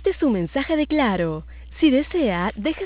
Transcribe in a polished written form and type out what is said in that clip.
Este es un mensaje de Claro. Si desea, deje